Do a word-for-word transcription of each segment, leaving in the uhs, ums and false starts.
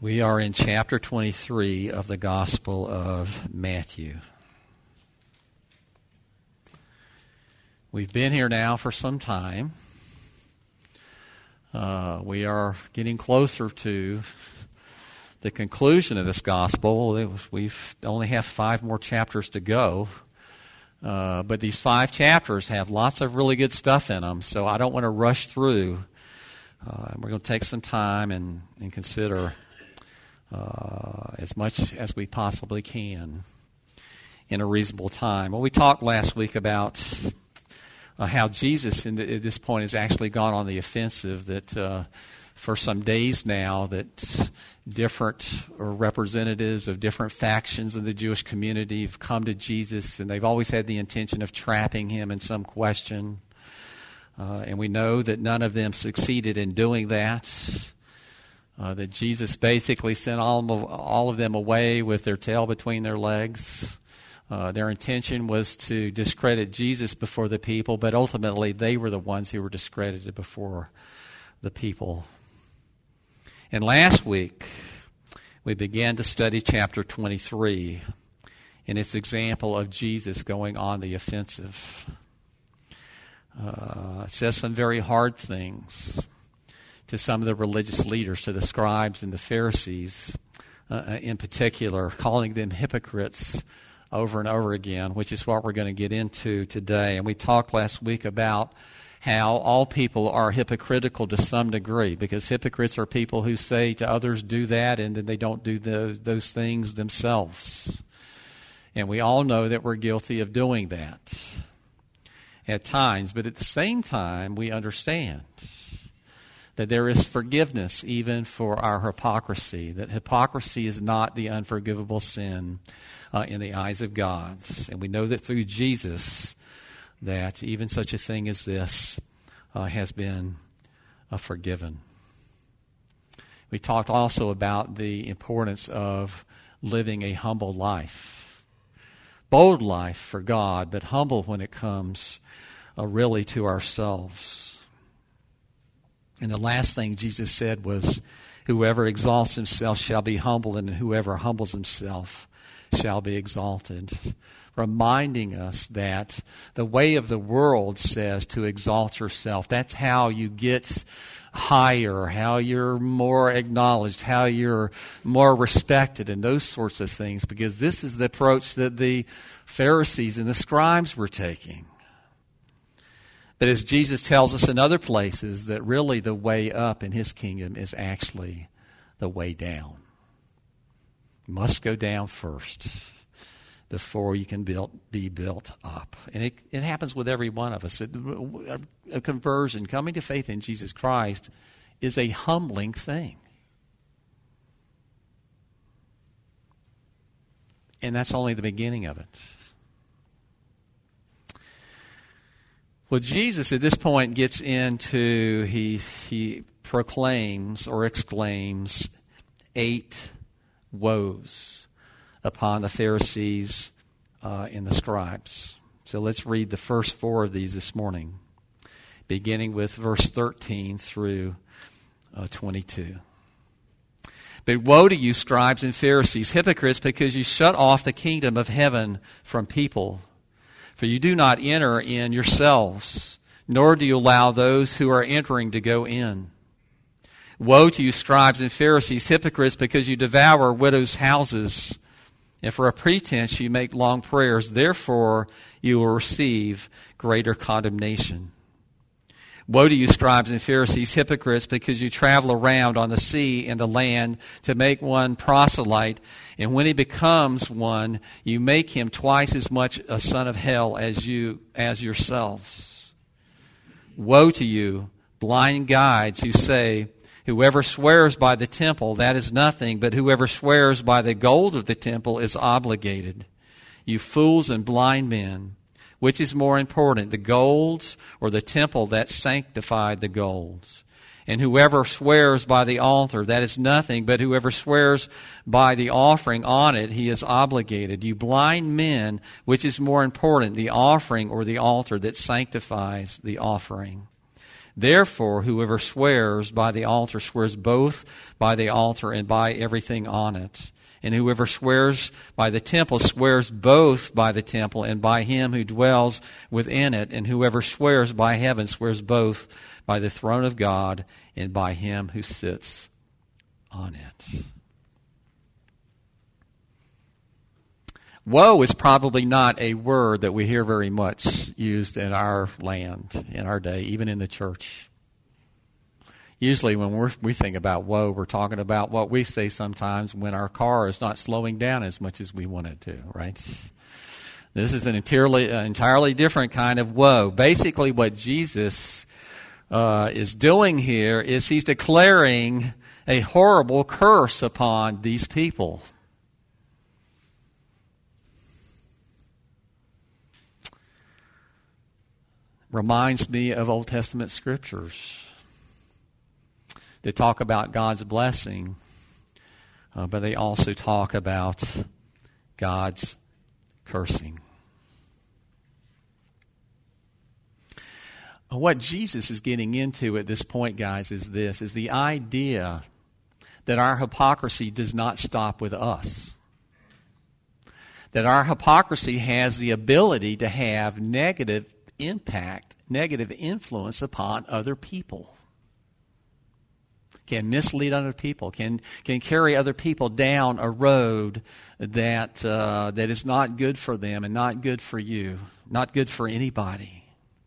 We are in chapter twenty-three of the Gospel of Matthew. We've been here now for some time. Uh, we are getting closer to the conclusion of this Gospel. We only have five more chapters to go. Uh, but these five chapters have lots of really good stuff in them, so I don't want to rush through. Uh, we're going to take some time and, and consider Uh, as much as we possibly can in a reasonable time. Well, we talked last week about uh, how Jesus, in the, at this point, has actually gone on the offensive. That uh, for some days now, that different representatives of different factions of the Jewish community have come to Jesus, and they've always had the intention of trapping him in some question. Uh, and we know that none of them succeeded in doing that. Uh, that Jesus basically sent all of, all of them away with their tail between their legs. Uh, their intention was to discredit Jesus before the people, but ultimately they were the ones who were discredited before the people. And last week, we began to study chapter twenty-three and its example of Jesus going on the offensive. Uh, it says some very hard things to some of the religious leaders, to the scribes and the Pharisees uh, in particular, calling them hypocrites over and over again, which is what we're going to get into today. And we talked last week about how all people are hypocritical to some degree, because hypocrites are people who say to others, do that, and then they don't do those, those things themselves. And we all know that we're guilty of doing that at times, but at the same time, we understand that there is forgiveness even for our hypocrisy, that hypocrisy is not the unforgivable sin uh, in the eyes of God. And we know that through Jesus, that even such a thing as this uh, has been uh, forgiven. We talked also about the importance of living a humble life. Bold life for God, but humble when it comes uh, really to ourselves. And the last thing Jesus said was, whoever exalts himself shall be humbled, and whoever humbles himself shall be exalted. Reminding us that the way of the world says to exalt yourself. That's how you get higher, how you're more acknowledged, how you're more respected, and those sorts of things. Because this is the approach that the Pharisees and the scribes were taking. But as Jesus tells us in other places, that really the way up in his kingdom is actually the way down. You must go down first before you can build, be built up. And it, it happens with every one of us. It, a conversion, coming to faith in Jesus Christ, is a humbling thing. And that's only the beginning of it. Well, Jesus at this point gets into, he, he proclaims or exclaims eight woes upon the Pharisees uh, and the scribes. So let's read the first four of these this morning, beginning with verse thirteen through uh, twenty-two. But woe to you, scribes and Pharisees, hypocrites, because you shut off the kingdom of heaven from people. For you do not enter in yourselves, nor do you allow those who are entering to go in. Woe to you, scribes and Pharisees, hypocrites, because you devour widows' houses, and for a pretense you make long prayers. Therefore you will receive greater condemnation. Woe to you, scribes and Pharisees, hypocrites, because you travel around on the sea and the land to make one proselyte, and when he becomes one, you make him twice as much a son of hell as you as yourselves. Woe to you, blind guides, who say, whoever swears by the temple, that is nothing, but whoever swears by the gold of the temple is obligated. You fools and blind men! Which is more important, the gold or the temple that sanctified the gold? And whoever swears by the altar, that is nothing, but whoever swears by the offering on it, he is obligated. You blind men, which is more important, the offering or the altar that sanctifies the offering? Therefore, whoever swears by the altar swears both by the altar and by everything on it. And whoever swears by the temple swears both by the temple and by him who dwells within it. And whoever swears by heaven swears both by the throne of God and by him who sits on it. Woe is probably not a word that we hear very much used in our land, in our day, even in the church. Usually when we're, we think about woe, we're talking about what we say sometimes when our car is not slowing down as much as we want it to, right? This is an entirely, an entirely different kind of woe. Basically what Jesus uh, is doing here is he's declaring a horrible curse upon these people. Reminds me of Old Testament scriptures that talk about God's blessing, uh, but they also talk about God's cursing. What Jesus is getting into at this point, guys, is this, is the idea that our hypocrisy does not stop with us. That our hypocrisy has the ability to have negative impact, negative influence upon other people. Can mislead other people, can can carry other people down a road that uh, that is not good for them and not good for you, not good for anybody.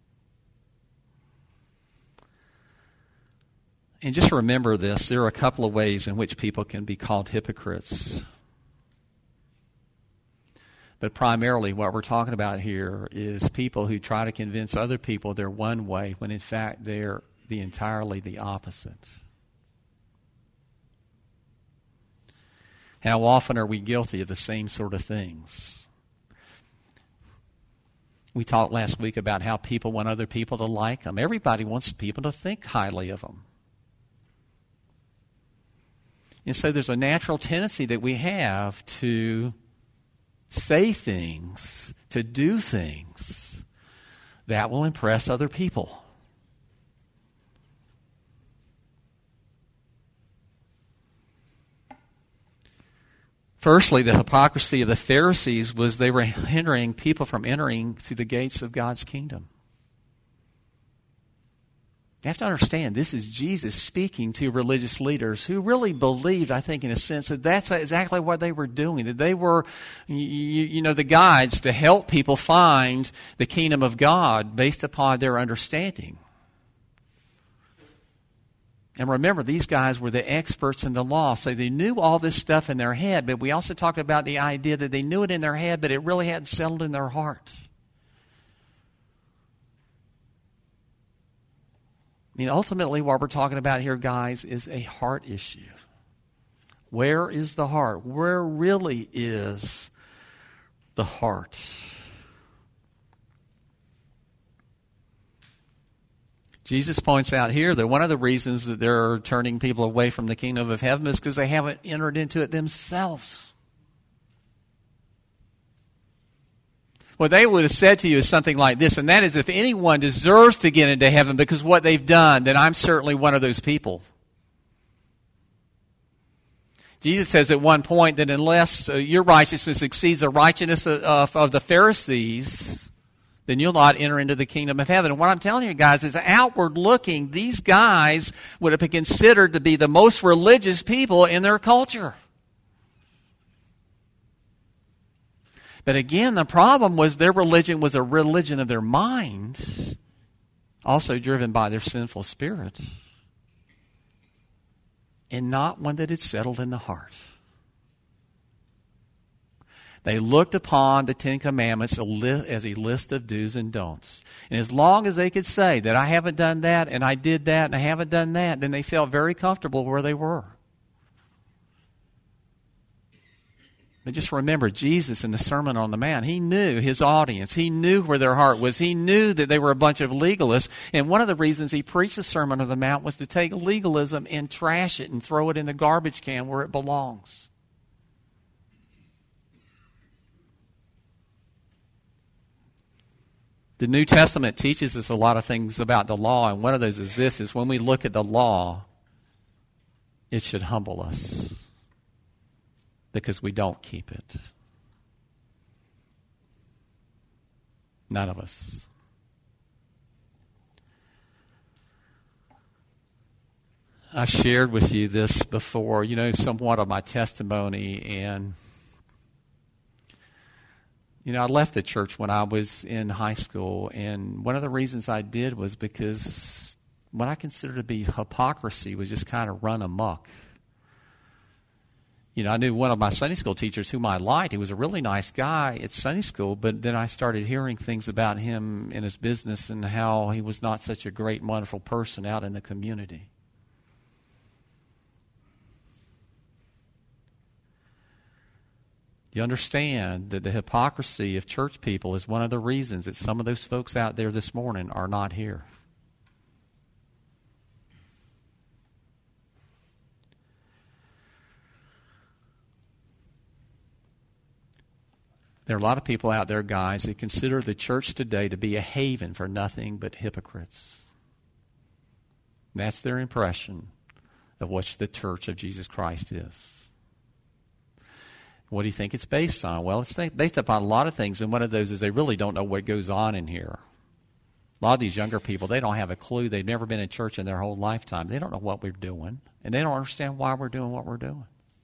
And just remember this, there are a couple of ways in which people can be called hypocrites. But primarily what we're talking about here is people who try to convince other people they're one way when in fact they're the entirely the opposite. How often are we guilty of the same sort of things? We talked last week about how people want other people to like them. Everybody wants people to think highly of them. And so there's a natural tendency that we have to say things, to do things that will impress other people. Firstly, the hypocrisy of the Pharisees was they were hindering people from entering through the gates of God's kingdom. You have to understand, this is Jesus speaking to religious leaders who really believed, I think, in a sense, that that's exactly what they were doing. That they were, you, you know, the guides to help people find the kingdom of God based upon their understanding. And remember, these guys were the experts in the law, so they knew all this stuff in their head, but we also talked about the idea that they knew it in their head, but it really hadn't settled in their heart. I mean, ultimately, what we're talking about here, guys, is a heart issue. Where is the heart? Where really is the heart? Jesus points out here that one of the reasons that they're turning people away from the kingdom of heaven is because they haven't entered into it themselves. What they would have said to you is something like this, and that is, if anyone deserves to get into heaven because of what they've done, then I'm certainly one of those people. Jesus says at one point that unless uh, your righteousness exceeds the righteousness of, of, of the Pharisees, then you'll not enter into the kingdom of heaven. And what I'm telling you guys is, outward looking, these guys would have been considered to be the most religious people in their culture. But again, the problem was their religion was a religion of their mind, also driven by their sinful spirit, and not one that had settled in the heart. They looked upon the Ten Commandments as a list of do's and don'ts. And as long as they could say that I haven't done that, and I did that, and I haven't done that, then they felt very comfortable where they were. But just remember, Jesus in the Sermon on the Mount, he knew his audience. He knew where their heart was. He knew that they were a bunch of legalists. And one of the reasons he preached the Sermon on the Mount was to take legalism and trash it and throw it in the garbage can where it belongs. The New Testament teaches us a lot of things about the law, and one of those is this, is when we look at the law, it should humble us because we don't keep it. None of us. I shared with you this before, you know, somewhat of my testimony, and you know, I left the church when I was in high school, and one of the reasons I did was because what I considered to be hypocrisy was just kind of run amok. You know, I knew one of my Sunday school teachers whom I liked. He was a really nice guy at Sunday school, but then I started hearing things about him in his business and how he was not such a great, wonderful person out in the community. You understand that the hypocrisy of church people is one of the reasons that some of those folks out there this morning are not here. There are a lot of people out there, guys, that consider the church today to be a haven for nothing but hypocrites. That's their impression of what the church of Jesus Christ is. What do you think it's based on? Well, it's based upon a lot of things, and one of those is they really don't know what goes on in here. A lot of these younger people, they don't have a clue. They've never been in church in their whole lifetime. They don't know what we're doing, and they don't understand why we're doing what we're doing.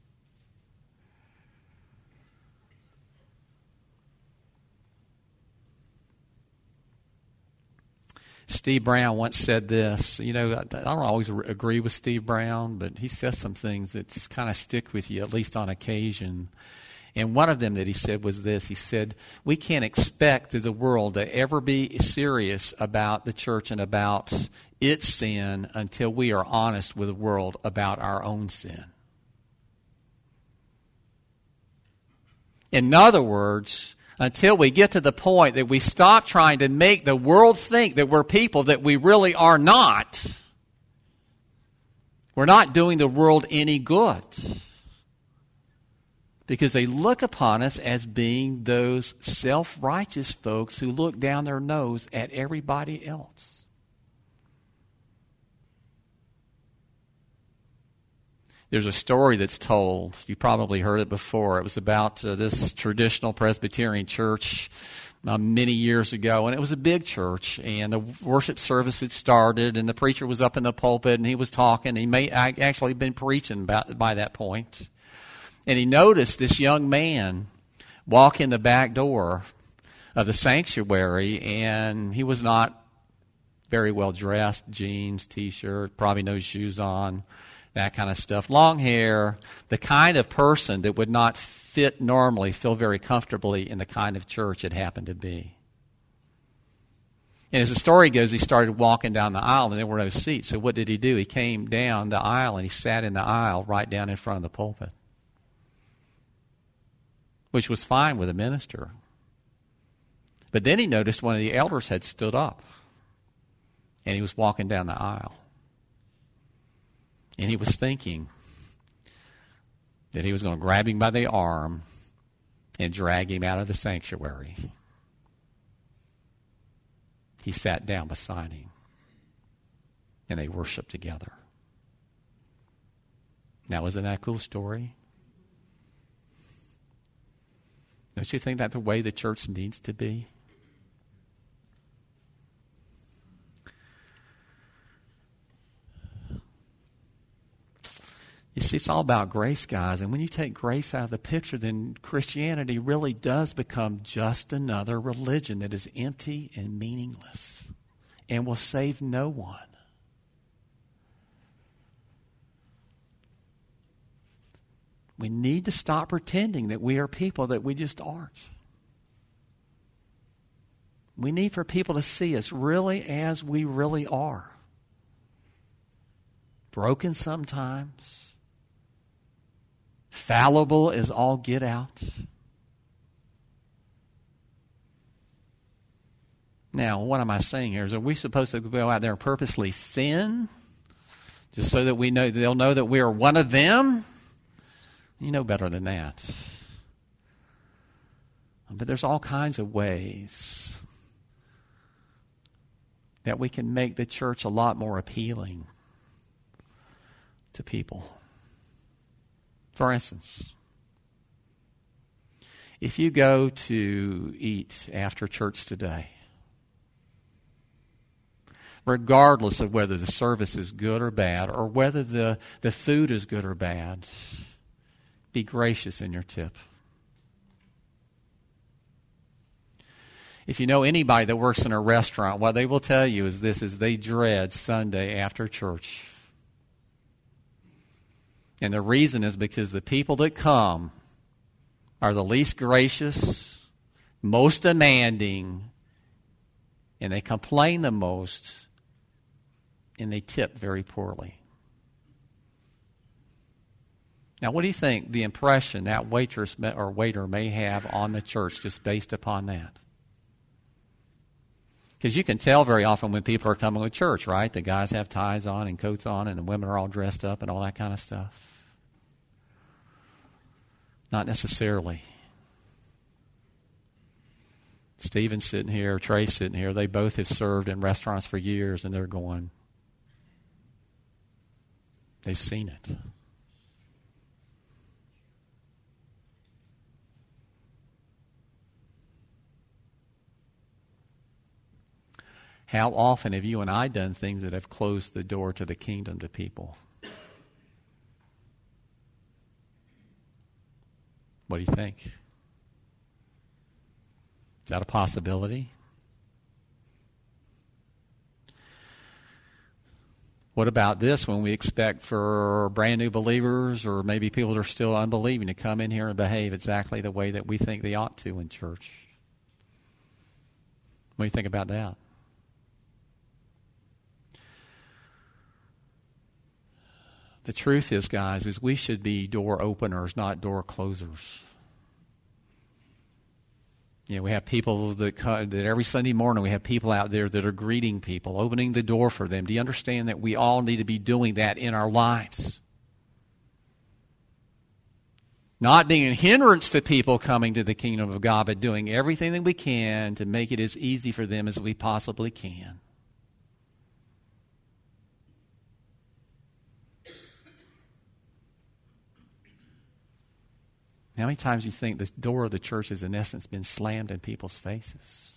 Steve Brown once said this. You know, I don't always agree with Steve Brown, but he says some things that kind of stick with you, at least on occasion. And one of them that he said was this. He said, we can't expect the world to ever be serious about the church and about its sin until we are honest with the world about our own sin. In other words, until we get to the point that we stop trying to make the world think that we're people that we really are not, we're not doing the world any good. Because they look upon us as being those self-righteous folks who look down their nose at everybody else. There's a story that's told. You probably heard it before. It was about uh, this traditional Presbyterian church uh, many years ago, and it was a big church, and the worship service had started, and the preacher was up in the pulpit, and he was talking. He may actually been preaching about, by that point. And he noticed this young man walk in the back door of the sanctuary, and he was not very well dressed, jeans, T-shirt, probably no shoes on, that kind of stuff. Long hair, the kind of person that would not fit normally, feel very comfortably in the kind of church it happened to be. And as the story goes, he started walking down the aisle, and there were no seats. So what did he do? He came down the aisle, and he sat in the aisle right down in front of the pulpit, which was fine with a minister. But then he noticed one of the elders had stood up, and he was walking down the aisle. And he was thinking that he was going to grab him by the arm and drag him out of the sanctuary. He sat down beside him, and they worshiped together. Now, isn't that a cool story? Don't you think that's the way the church needs to be? You see, it's all about grace, guys. And when you take grace out of the picture, then Christianity really does become just another religion that is empty and meaningless and will save no one. We need to stop pretending that we are people that we just aren't. We need for people to see us really as we really are. Broken sometimes. Fallible as all get out. Now, what am I saying here? Is are we supposed to go out there and purposely sin just so that we know they'll know that we are one of them? You know better than that. But there's all kinds of ways that we can make the church a lot more appealing to people. For instance, if you go to eat after church today, regardless of whether the service is good or bad, or whether the, the food is good or bad, be gracious in your tip. If you know anybody that works in a restaurant, what they will tell you is this, is they dread Sunday after church. And the reason is because the people that come are the least gracious, most demanding, and they complain the most, and they tip very poorly. Now, what do you think the impression that waitress or waiter may have on the church just based upon that? Because you can tell very often when people are coming to church, right? The guys have ties on and coats on, and the women are all dressed up and all that kind of stuff. Not necessarily. Stephen's sitting here, Trey's sitting here. They both have served in restaurants for years, and they're going, they've seen it. How often have you and I done things that have closed the door to the kingdom to people? What do you think? Is that a possibility? What about this when we expect for brand new believers or maybe people that are still unbelieving to come in here and behave exactly the way that we think they ought to in church? What do you think about that? The truth is, guys, is we should be door openers, not door closers. You know, we have people that, that every Sunday morning we have people out there that are greeting people, opening the door for them. Do you understand that we all need to be doing that in our lives? Not being a hindrance to people coming to the kingdom of God, but doing everything that we can to make it as easy for them as we possibly can. How many times do you think the door of the church has in essence been slammed in people's faces?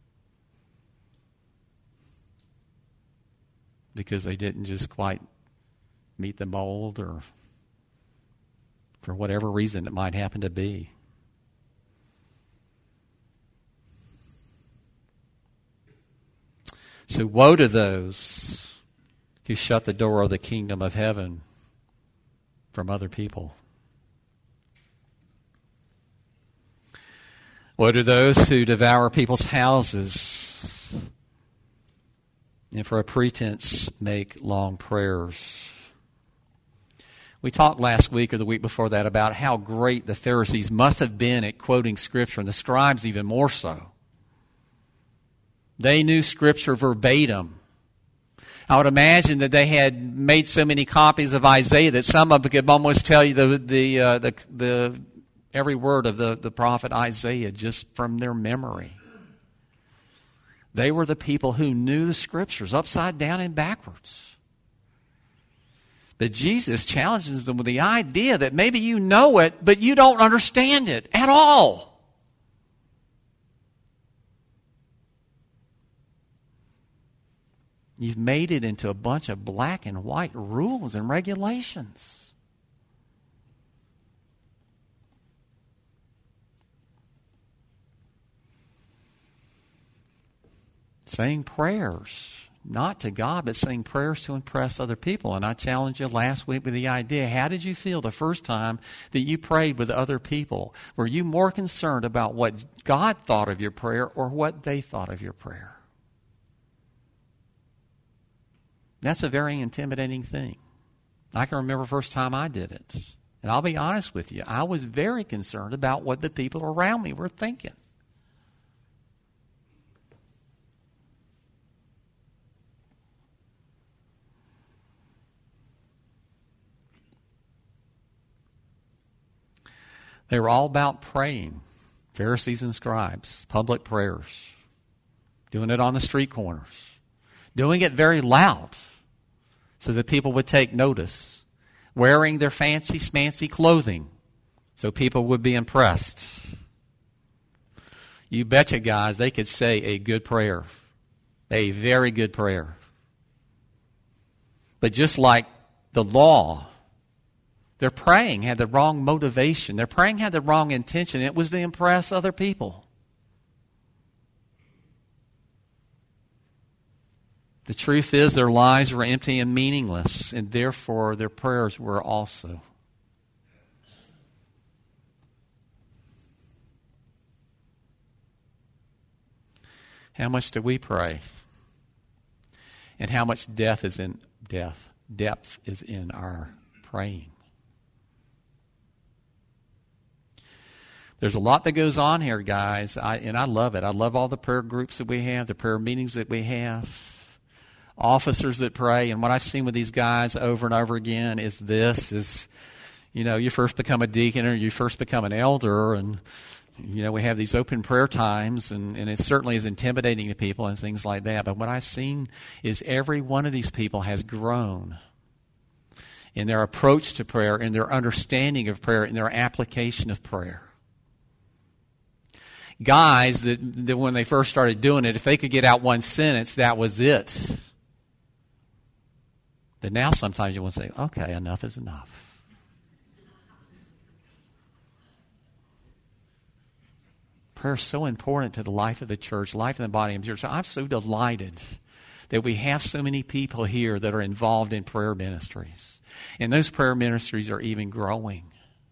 Because they didn't just quite meet the mold, or for whatever reason it might happen to be. So woe to those who shut the door of the kingdom of heaven from other people. Woe to those who devour people's houses and for a pretense make long prayers. We talked last week or the week before that about how great the Pharisees must have been at quoting Scripture, and the scribes even more so. They knew Scripture verbatim. I would imagine that they had made so many copies of Isaiah that some of them could almost tell you the the uh, the, the every word of the, the prophet Isaiah just from their memory. They were the people who knew the Scriptures upside down and backwards. But Jesus challenges them with the idea that maybe you know it, but you don't understand it at all. You've made it into a bunch of black and white rules and regulations. Saying prayers, not to God, but saying prayers to impress other people. And I challenged you last week with the idea, how did you feel the first time that you prayed with other people? Were you more concerned about what God thought of your prayer or what they thought of your prayer? That's a very intimidating thing. I can remember the first time I did it. And I'll be honest with you, I was very concerned about what the people around me were thinking. They were all about praying, Pharisees and scribes, public prayers, doing it on the street corners, doing it very loud so that people would take notice, wearing their fancy smancy clothing so people would be impressed. You betcha, guys, they could say a good prayer, a very good prayer. But just like the law, their praying had the wrong motivation. Their praying had the wrong intention. It was to impress other people. The truth is their lives were empty and meaningless, and therefore their prayers were also. How much do we pray? And how much death is in death, depth is in our praying? There's a lot that goes on here, guys, I, and I love it. I love all the prayer groups that we have, the prayer meetings that we have, officers that pray. And what I've seen with these guys over and over again is this, is, you know, you first become a deacon or you first become an elder, and, you know, we have these open prayer times, and, and it certainly is intimidating to people and things like that. But what I've seen is every one of these people has grown in their approach to prayer, in their understanding of prayer, in their application of prayer. Guys that, that when they first started doing it, if they could get out one sentence, that was it. But now sometimes you want to say, okay, enough is enough. Prayer is so important to the life of the church, life in the body of the church. So I'm so delighted that we have so many people here that are involved in prayer ministries. And those prayer ministries are even growing.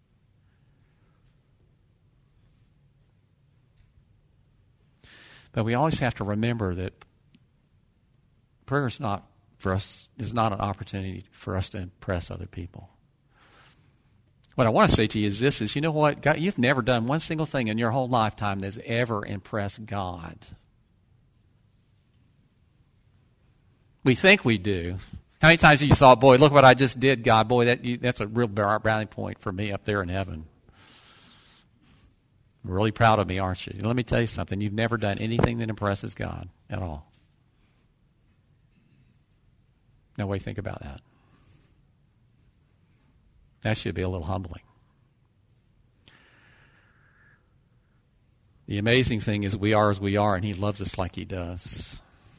But we always have to remember that prayer is not for us is not an opportunity for us to impress other people. What I want to say to you is this: is you know what? God, you've never done one single thing in your whole lifetime that's ever impressed God. We think we do. How many times have you thought, "Boy, look what I just did, God! Boy, that you, that's a real brownie point for me up there in heaven." Really proud of me, aren't you? Let me tell you something. You've never done anything that impresses God at all. Now, what do you think about that? That should be a little humbling. The amazing thing is we are as we are, and He loves us like He does.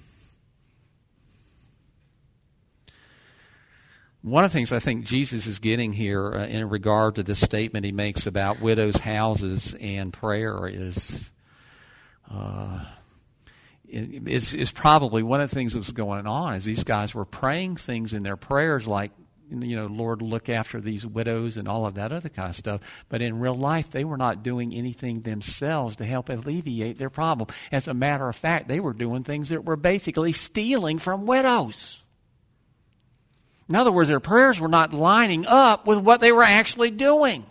One of the things I think Jesus is getting here uh, in regard to this statement He makes about widows' houses and prayer is, uh, is, is probably one of the things that was going on is these guys were praying things in their prayers like, you know, Lord, look after these widows and all of that other kind of stuff. But in real life, they were not doing anything themselves to help alleviate their problem. As a matter of fact, they were doing things that were basically stealing from widows. In other words, their prayers were not lining up with what they were actually doing.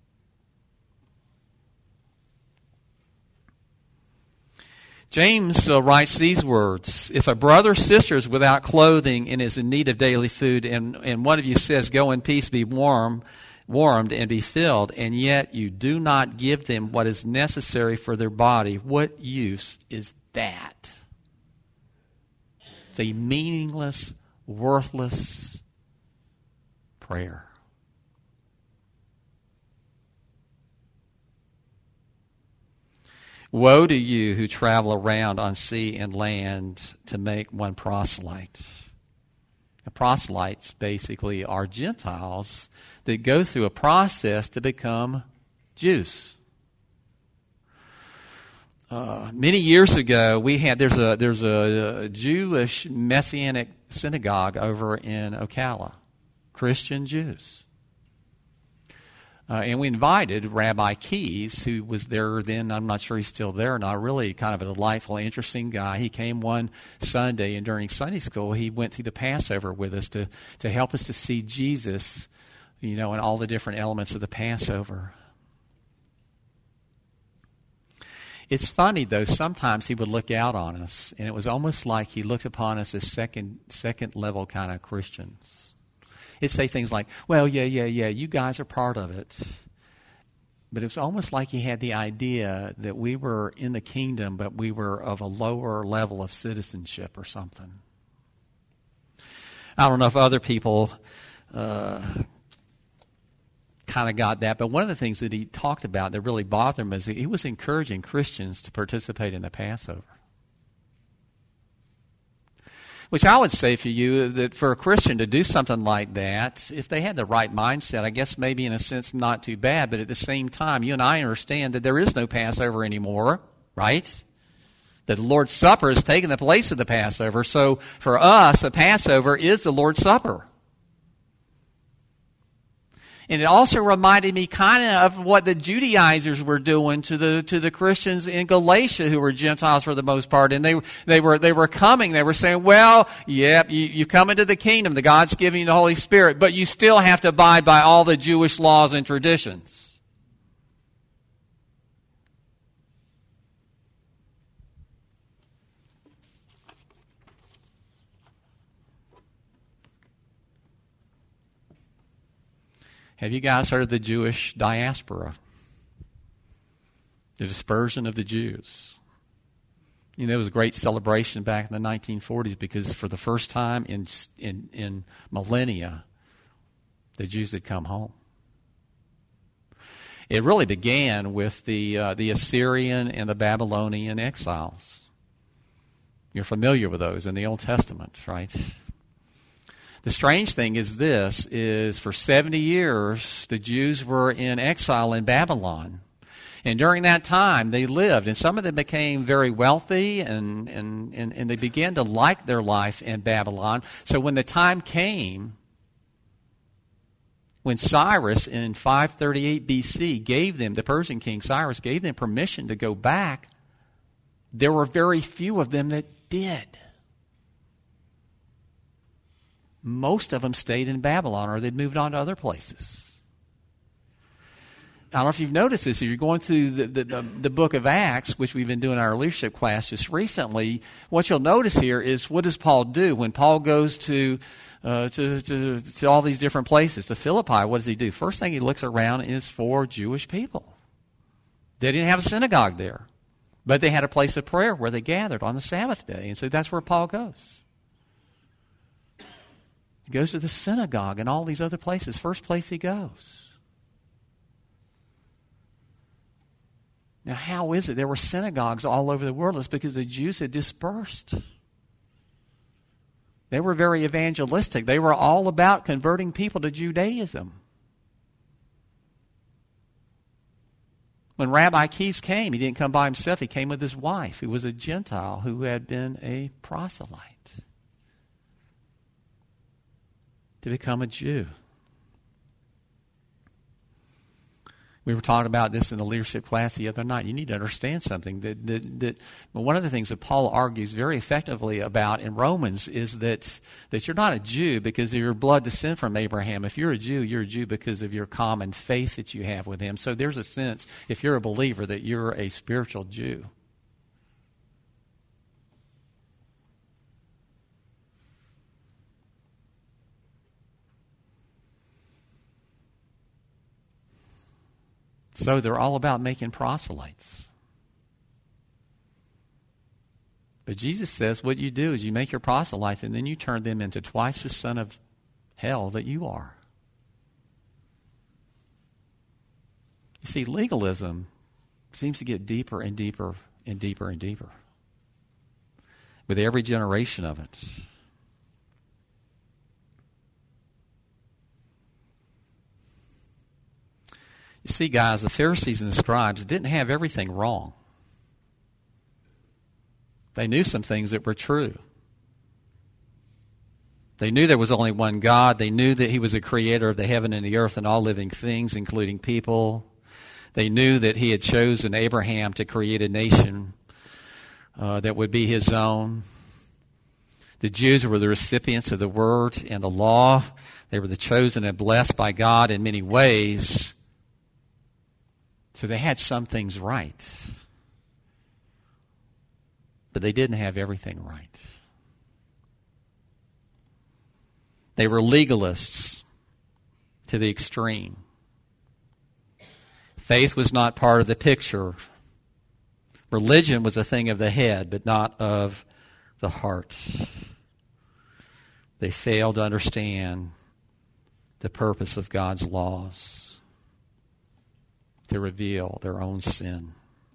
James uh, writes these words: if a brother or sister is without clothing and is in need of daily food, and, and one of you says, go in peace, be warm, warmed, and be filled, and yet you do not give them what is necessary for their body, what use is that? It's a meaningless, worthless prayer. Woe to you who travel around on sea and land to make one proselyte. The proselytes basically are Gentiles that go through a process to become Jews. Uh, many years ago, we had there's a there's a, a Jewish Messianic synagogue over in Ocala. Christian Jews. Uh, and we invited Rabbi Keys, who was there then. I'm not sure he's still there or not. Really kind of a delightful, interesting guy. He came one Sunday, and during Sunday school, he went through the Passover with us to, to help us to see Jesus, you know, and all the different elements of the Passover. It's funny, though, sometimes he would look out on us, and it was almost like he looked upon us as second, second level kind of Christians. It'd say things like, well, yeah, yeah, yeah, you guys are part of it. But it was almost like he had the idea that we were in the kingdom, but we were of a lower level of citizenship or something. I don't know if other people uh, kind of got that, but one of the things that he talked about that really bothered him is he was encouraging Christians to participate in the Passover. Which I would say for you that for a Christian to do something like that, if they had the right mindset, I guess maybe in a sense not too bad, but at the same time, you and I understand that there is no Passover anymore, right? That the Lord's Supper has taken the place of the Passover. So for us, the Passover is the Lord's Supper. And it also reminded me kind of what the Judaizers were doing to the to the Christians in Galatia, who were Gentiles for the most part. And they they were they were coming. They were saying, "Well, yep, you, you've come into the kingdom. The God's giving you the Holy Spirit, but you still have to abide by all the Jewish laws and traditions." Have you guys heard of the Jewish diaspora? The dispersion of the Jews. You know, there was a great celebration back in the nineteen forties because for the first time in in, in millennia, the Jews had come home. It really began with the uh, the Assyrian and the Babylonian exiles. You're familiar with those in the Old Testament, right? The strange thing is this, is for seventy years, the Jews were in exile in Babylon. And during that time, they lived, and some of them became very wealthy, and, and, and, and they began to like their life in Babylon. So when the time came, when Cyrus in five thirty-eight B C gave them, the Persian king Cyrus gave them permission to go back, there were very few of them that did. Most of them stayed in Babylon, or they'd moved on to other places. I don't know if you've noticed this. If you're going through the, the, the, the book of Acts, which we've been doing in our leadership class just recently, what you'll notice here is what does Paul do? When Paul goes to, uh, to, to, to all these different places, to Philippi, what does he do? First thing he looks around is for Jewish people. They didn't have a synagogue there, but they had a place of prayer where they gathered on the Sabbath day. And so that's where Paul goes. He goes to the synagogue and all these other places. First place he goes. Now, how is it? There were synagogues all over the world. It's because the Jews had dispersed. They were very evangelistic. They were all about converting people to Judaism. When Rabbi Keys came, he didn't come by himself. He came with his wife, who was a Gentile who had been a proselyte, to become a Jew. We were talking about this in the leadership class the other night. You need to understand something. That, that, that one of the things that Paul argues very effectively about in Romans is that, that you're not a Jew because of your blood descent from Abraham. If you're a Jew, you're a Jew because of your common faith that you have with him. So there's a sense, if you're a believer, that you're a spiritual Jew. So they're all about making proselytes. But Jesus says what you do is you make your proselytes and then you turn them into twice the son of hell that you are. You see, legalism seems to get deeper and deeper and deeper and deeper with every generation of it. You see, guys, the Pharisees and the scribes didn't have everything wrong. They knew some things that were true. They knew there was only one God. They knew that he was a creator of the heaven and the earth and all living things, including people. They knew that he had chosen Abraham to create a nation uh, that would be his own. The Jews were the recipients of the word and the law. They were the chosen and blessed by God in many ways. So they had some things right. But they didn't have everything right. They were legalists to the extreme. Faith was not part of the picture. Religion was a thing of the head, but not of the heart. They fail to understand the purpose of God's laws, to reveal their own sin.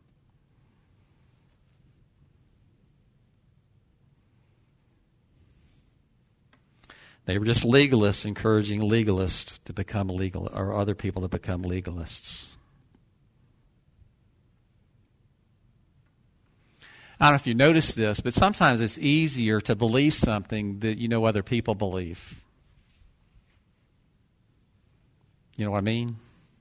They were just legalists encouraging legalists to become legal, or other people to become legalists. I don't know if you noticed this, but sometimes it's easier to believe something that you know other people believe. You know what I mean?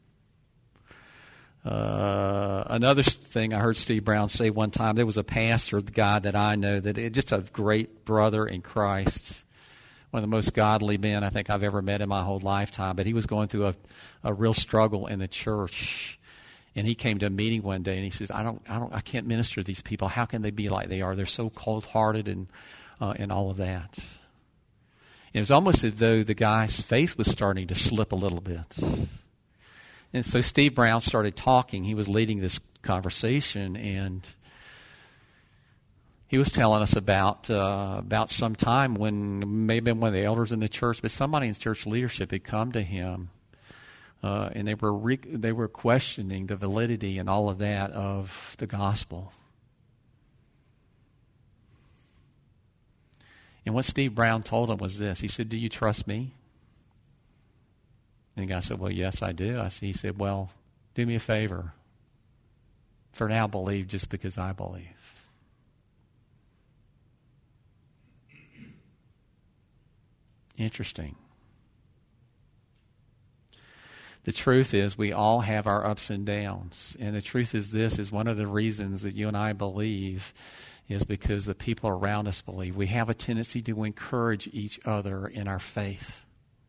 Uh, another thing I heard Steve Brown say one time, there was a pastor, the guy that I know, that it, just a great brother in Christ, one of the most godly men I think I've ever met in my whole lifetime, but he was going through a, a real struggle in the church. And he came to a meeting one day and he says, I don't, I don't, I can't minister to these people. How can they be like they are? They're so cold-hearted and, uh, and all of that. It was almost as though the guy's faith was starting to slip a little bit. And so Steve Brown started talking. He was leading this conversation, and he was telling us about uh, about some time when maybe one of the elders in the church, but somebody in church leadership had come to him, uh, and they were re- they were questioning the validity and all of that of the gospel. And what Steve Brown told him was this. He said, "Do you trust me?" And the guy said, "Well, yes, I do." I said, he said, "Well, do me a favor. For now, believe just because I believe." Interesting. The truth is we all have our ups and downs. And the truth is this is one of the reasons that you and I believe is because the people around us believe. We have a tendency to encourage each other in our faith.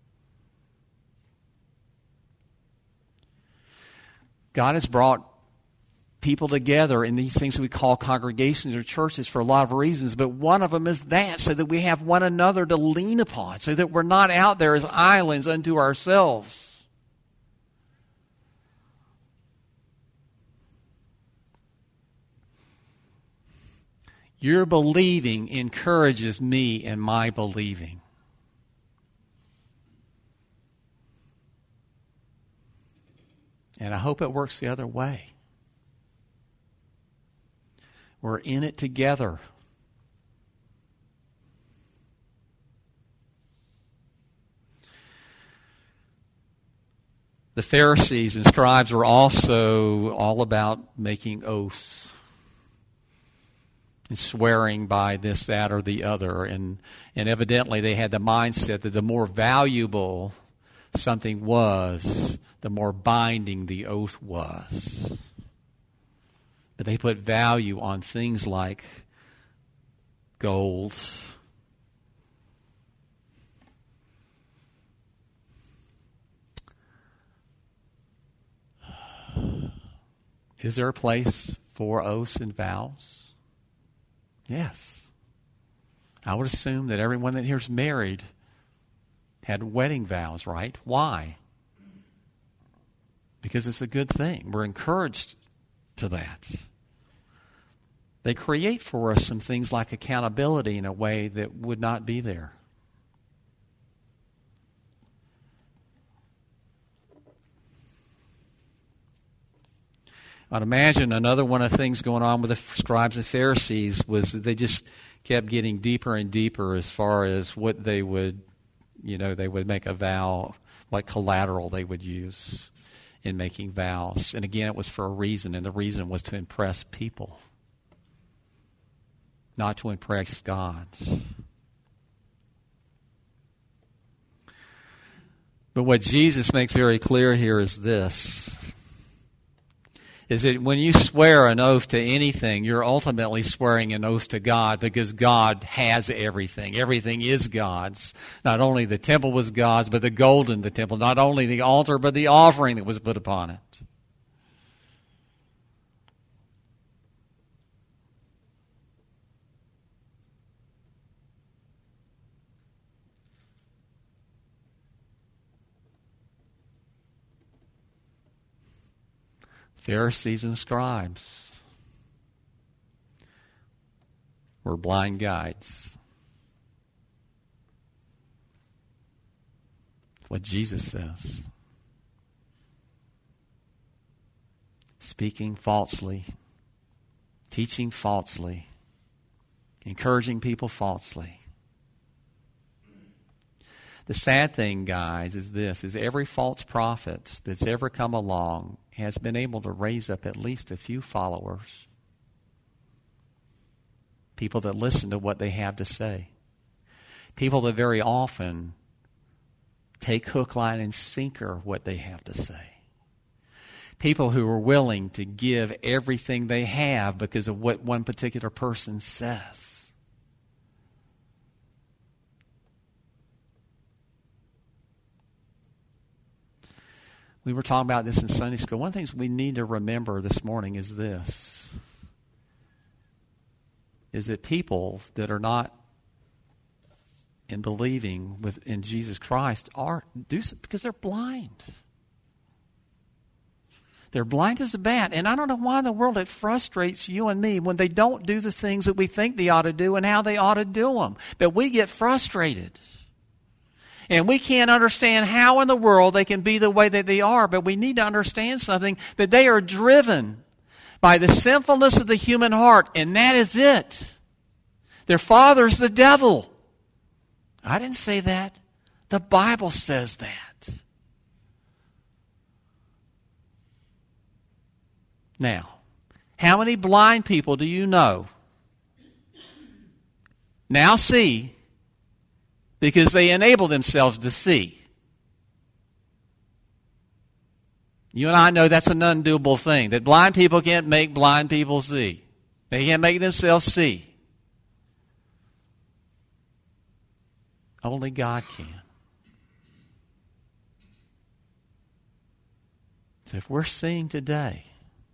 God has brought people together in these things we call congregations or churches for a lot of reasons, but one of them is that, so that we have one another to lean upon, so that we're not out there as islands unto ourselves. Your believing encourages me in my believing. And I hope it works the other way. We're in it together. The Pharisees and scribes were also all about making oaths and swearing by this, that, or the other. And, and evidently they had the mindset that the more valuable something was, the more binding the oath was. But they put value on things like gold, is there a place for oaths and vows? Yes. I would assume that everyone that here is married had wedding vows, right? Why? Because it's a good thing. We're encouraged to that. They create for us some things like accountability in a way that would not be there. I'd imagine another one of the things going on with the scribes and Pharisees was that they just kept getting deeper and deeper as far as what they would, you know, they would make a vow, what collateral they would use in making vows. And again, it was for a reason, and the reason was to impress people, not to impress God. But what Jesus makes very clear here is this, is that when you swear an oath to anything, you're ultimately swearing an oath to God, because God has everything. Everything is God's. Not only the temple was God's, but the gold in the temple. Not only the altar, but the offering that was put upon it. Pharisees and scribes were blind guides. what Jesus says. Speaking falsely, teaching falsely, encouraging people falsely. The sad thing, guys, is this, is every false prophet that's ever come along has been able to raise up at least a few followers. People that listen to what they have to say. People that very often take hook, line, and sinker what they have to say. People who are willing to give everything they have because of what one particular person says. We were talking about this in Sunday school. One of the things we need to remember this morning is this, is that people that are not in believing with, in Jesus Christ are do so because they're blind. They're blind as a bat. And I don't know why in the world it frustrates you and me when they don't do the things that we think they ought to do and how they ought to do them. But we get frustrated. And we can't understand how in the world they can be the way that they are. But we need to understand something, that they are driven by the sinfulness of the human heart. And that is it. Their father's the devil. I didn't say that. The Bible says that. Now, how many blind people do you know now see because they enable themselves to see? You and I know that's an undoable thing, that blind people can't make blind people see. They can't make themselves see. Only God can. So if we're seeing today,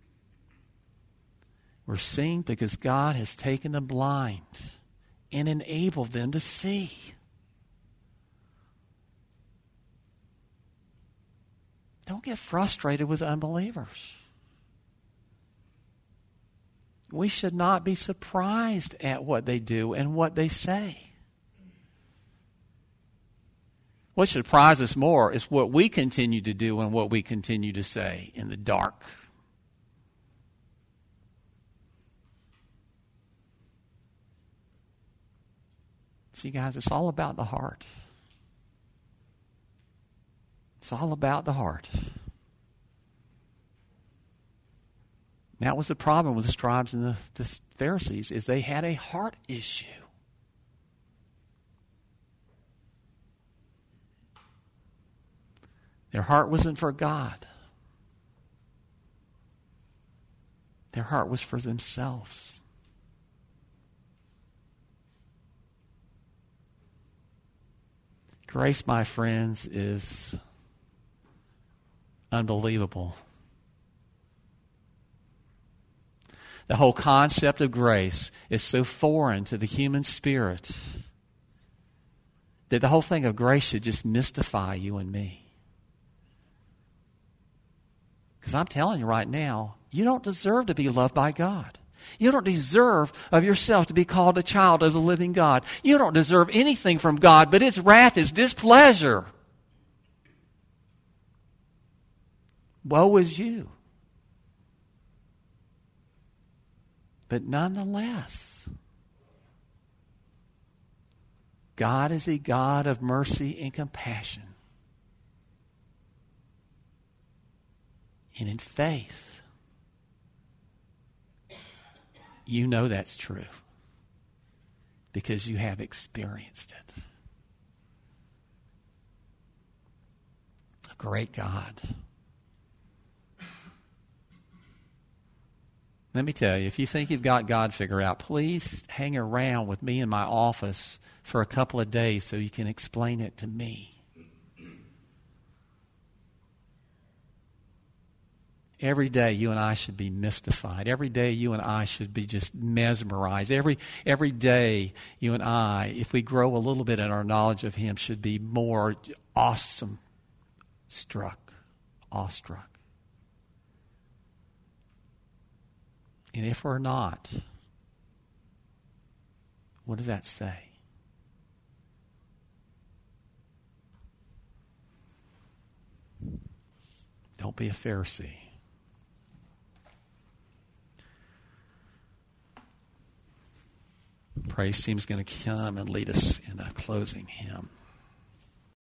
we're seeing because God has taken the blind and enabled them to see. Don't get frustrated with unbelievers. We should not be surprised at what they do and what they say. What should surprise us more is what we continue to do and what we continue to say in the dark. See, guys, it's all about the heart. It's all about the heart. That was the problem with the scribes and the, the Pharisees, is they had a heart issue. Their heart wasn't for God. Their heart was for themselves. Grace, my friends, is unbelievable. The whole concept of grace is so foreign to the human spirit that the whole thing of grace should just mystify you and me. Because I'm telling you right now, you don't deserve to be loved by God. You don't deserve of yourself to be called a child of the living God. You don't deserve anything from God, but His wrath is displeasure. Woe is you. But nonetheless, God is a God of mercy and compassion. And in faith, you know that's true because you have experienced it. A great God. Let me tell you, if you think you've got God figured out, please hang around with me in my office for a couple of days so you can explain it to me. Every day you and I should be mystified. Every day you and I should be just mesmerized. Every every day you and I, if we grow a little bit in our knowledge of Him, should be more awesome struck, awestruck. And if we're not, what does that say? Don't be a Pharisee. Praise team's going to come and lead us in a closing hymn.